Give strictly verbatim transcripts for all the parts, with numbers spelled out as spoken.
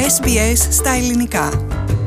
Ες Μπι Ες στα ελληνικά.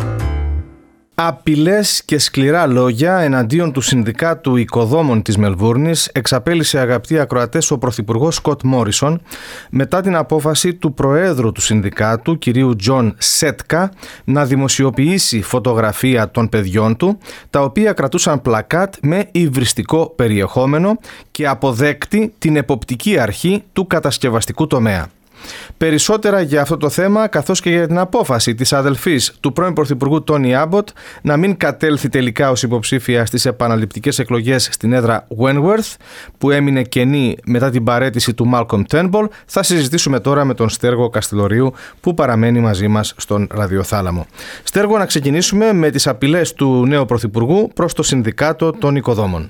Απειλές και σκληρά λόγια εναντίον του Συνδικάτου Οικοδόμων της Μελβούρνης εξαπέλυσε, αγαπητοί ακροατές, ο Πρωθυπουργός Σκοτ Μόρισον μετά την απόφαση του Προέδρου του Συνδικάτου, κυρίου Τζον Σέτκα, να δημοσιοποιήσει φωτογραφία των παιδιών του, τα οποία κρατούσαν πλακάτ με υβριστικό περιεχόμενο και αποδέκτη την εποπτική αρχή του κατασκευαστικού τομέα. Περισσότερα για αυτό το θέμα, καθώς και για την απόφαση της αδελφής του πρώην Πρωθυπουργού Τόνι Άμποτ να μην κατέλθει τελικά ως υποψήφια στις επαναληπτικές εκλογές στην έδρα Wentworth, που έμεινε κενή μετά την παραίτηση του Μάλκομ Τέρνμπολ, θα συζητήσουμε τώρα με τον Στέργο Καστιλορίου, που παραμένει μαζί μας στον ραδιοθάλαμο. Στέργο, να ξεκινήσουμε με τις απειλές του νέου Πρωθυπουργού προς το Συνδικάτο των Οικοδόμων.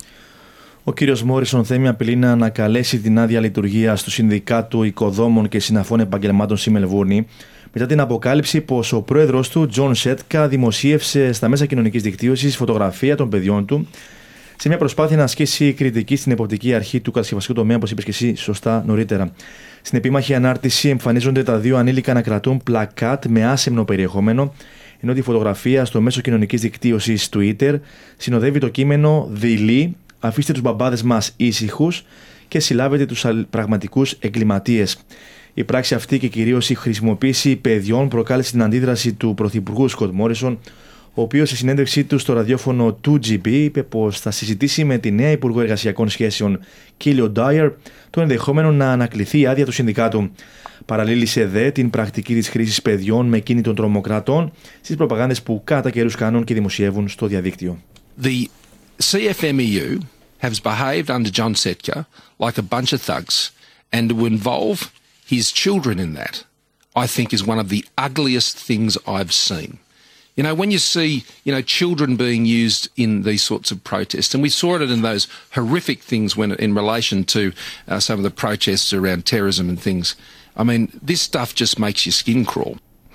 Ο κύριος Μόρισον θέμει απειλή να ανακαλέσει την άδεια λειτουργίας του Συνδικάτου Οικοδόμων και Συναφών Επαγγελμάτων στη Μελβούρνη, μετά την αποκάλυψη πως ο πρόεδρος του, Τζον Σέτκα, δημοσίευσε στα μέσα κοινωνικής δικτύωσης φωτογραφία των παιδιών του σε μια προσπάθεια να ασκήσει κριτική στην εποπτική αρχή του κατασκευαστικού τομέα, όπως είπες και εσύ σωστά νωρίτερα. Στην επίμαχη ανάρτηση εμφανίζονται τα δύο ανήλικα να κρατούν πλακάτ με άσεμνο περιεχόμενο, ενώ τη φωτογραφία στο μέσο κοινωνικής δικτύωσης Twitter συνοδεύει το κείμενο «Δειλή, αφήστε τους μπαμπάδες μας ήσυχους και συλλάβετε τους πραγματικούς εγκληματίες». Η πράξη αυτή και κυρίως η χρησιμοποίηση παιδιών προκάλεσε την αντίδραση του Πρωθυπουργού Σκοτ Μόρισον, ο οποίος σε συνέντευξή του στο ραδιόφωνο του τζι μπι είπε πως θα συζητήσει με τη νέα Υπουργό Εργασιακών Σχέσεων Κίλι Ντάιερ το ενδεχόμενο να ανακληθεί η άδεια του συνδικάτου. Παραλλήλησε δε την πρακτική της χρήσης παιδιών με κίνη των τρομοκρατών στις προπαγάνδες που κατά καιρούς κάνουν και δημοσιεύουν στο διαδίκτυο. The σι εφ εμ ι γιου has behaved under John Setka like a bunch of thugs, and to involve his children in that, I think, is one of the ugliest things I've seen. You know, when you see, you know, children being used in these sorts of protests, and we saw it in those horrific things when in relation to uh, some of the protests around terrorism and things. I mean, this stuff just makes your skin crawl.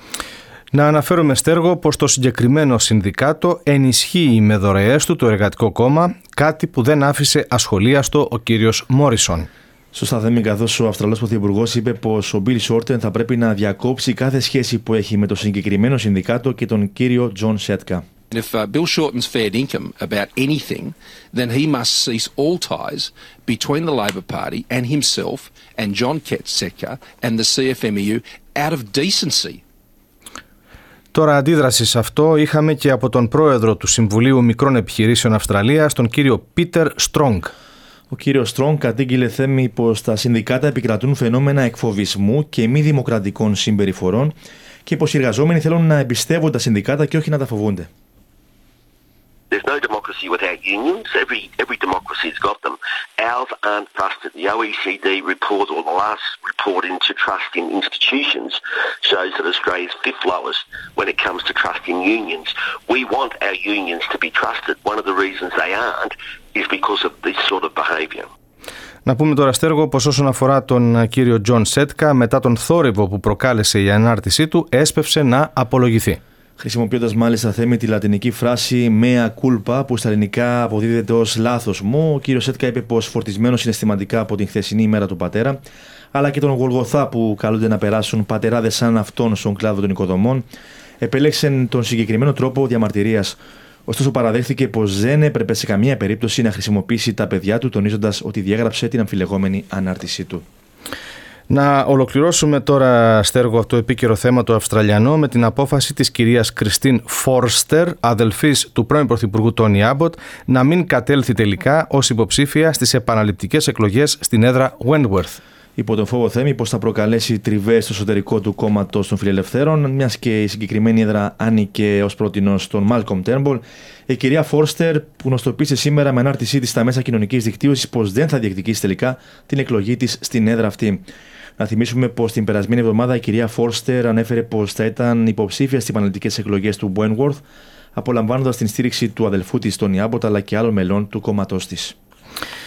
Να αναφέρουμε, Στέργο, πως το συγκεκριμένο συνδικάτο ενισχύει με δωρεές του το Εργατικό Κόμμα, κάτι που δεν άφησε ασχολίαστο ο κύριος Μόρισον. Σωστά, Θέμη, καθώς ο Αυστραλός Πρωθυπουργός είπε πως ο Μπιλ Σόρτεν θα πρέπει να διακόψει κάθε σχέση που έχει με το συγκεκριμένο συνδικάτο και τον κύριο Τζον Σέτκα. If uh, Bill Shorten's fair income about anything, then he must cease all ties between the Labor Party and himself and John Setka and the σι εφ εμ ι γιου out of decency. Τώρα, αντίδραση σε αυτό είχαμε και από τον πρόεδρο του Συμβουλίου Μικρών Επιχειρήσεων Αυστραλίας, τον κύριο Πίτερ Στρόγκ. Ο κύριος Στρόγκ κατήγγειλε, Θέμη, πως τα συνδικάτα επικρατούν φαινόμενα εκφοβισμού και μη δημοκρατικών συμπεριφορών και πως οι εργαζόμενοι θέλουν να εμπιστεύονται τα συνδικάτα και όχι να τα φοβούνται. There's no democracy without unions. Every every democracy's got them. Ours aren't trusted. The Ο Ι Σι Ντι report, or the last report into trust in institutions, shows that Australia's fifth lowest when it comes to trust in unions. We want our unions to be trusted. One of the reasons they aren't is because of this sort of behaviour. Να πούμε τώρα, Στέργο, πως όσον αφορά τον κύριο Τζον Σέτκα, μετά τον θόρυβο που προκάλεσε η ανάρτησή του, έσπευσε να απολογηθεί. Χρησιμοποιώντας μάλιστα, Θέμη, τη λατινική φράση «mea culpa», που στα ελληνικά αποδίδεται ως «λάθος μου», ο κύριος Σέτκα είπε πως, φορτισμένος συναισθηματικά από την χθεσινή ημέρα του πατέρα, αλλά και τον Γολγοθά που καλούνται να περάσουν πατεράδες σαν αυτόν στον κλάδο των οικοδομών, επέλεξε τον συγκεκριμένο τρόπο διαμαρτυρίας. Ωστόσο, παραδέχθηκε πως δεν έπρεπε σε καμία περίπτωση να χρησιμοποιήσει τα παιδιά του, τονίζοντας ότι διέγραψε την αμφιλεγόμενη ανάρτησή του. Να ολοκληρώσουμε τώρα, Στέργο, το επίκαιρο θέμα το Αυστραλιανό με την απόφαση της κυρίας Κριστίν Φόρστερ, αδελφής του πρώην Πρωθυπουργού Τόνι Άμποτ, να μην κατέλθει τελικά ως υποψήφια στις επαναληπτικές εκλογές στην έδρα Wentworth. Υπό τον φόβο, Θέμη, πως θα προκαλέσει τριβές στο εσωτερικό του κόμματος των Φιλελευθέρων, μιας και η συγκεκριμένη έδρα άνοικε ως πρότεινος στον Μάλκομ Τέρνμπολ, η κυρία Φόρστερ, που γνωστοποίησε σήμερα με ανάρτησή της στα μέσα κοινωνικής δικτύωσης πως δεν θα διεκδικήσει τελικά την εκλογή της στην έδρα αυτή. Να θυμίσουμε πως την περασμένη εβδομάδα η κυρία Φόρστερ ανέφερε πως θα ήταν υποψήφια στις επαναληπτικές εκλογές του Wentworth, απολαμβάνοντας την στήριξη του αδελφού της Τόνι Άμποτ αλλά και άλλων μελών του κόμματός της.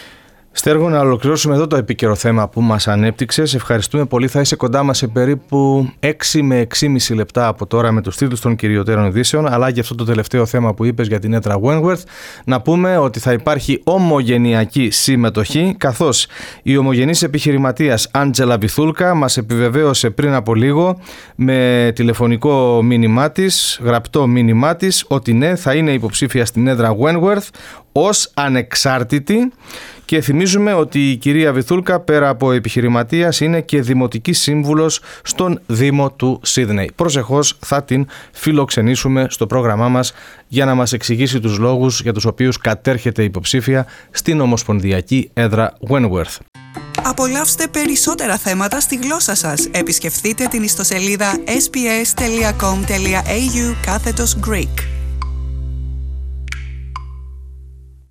Στέργο, να ολοκληρώσουμε εδώ το επίκαιρο θέμα που μας ανέπτυξες. Ευχαριστούμε πολύ. Θα είσαι κοντά μας σε περίπου έξι με έξι και μισό λεπτά από τώρα με τους τίτλους των κυριωτέρων ειδήσεων, αλλά για αυτό το τελευταίο θέμα που είπες για την έδρα Wentworth, να πούμε ότι θα υπάρχει ομογενειακή συμμετοχή, καθώς η ομογενής επιχειρηματίας Άντζελα Βιθούλκα μας επιβεβαίωσε πριν από λίγο με τηλεφωνικό μήνυμά της, γραπτό μήνυμά της, ότι ναι, θα είναι υποψήφια στην έδρα Wentworth ως ανεξάρτητη. Και θυμίζουμε ότι η κυρία Βιθούλκα, πέρα από επιχειρηματίας, είναι και δημοτική σύμβουλος στον Δήμο του Σίδνεϊ. Προσεχώς θα την φιλοξενήσουμε στο πρόγραμμά μας για να μας εξηγήσει τους λόγους για τους οποίους κατέρχεται υποψήφια στην ομοσπονδιακή έδρα Wentworth. Απολαύστε περισσότερα θέματα στη γλώσσα σας. Επισκεφτείτε την ιστοσελίδα ες μπι ες τελεία κομ τελεία έι γιου κάθετος Greek.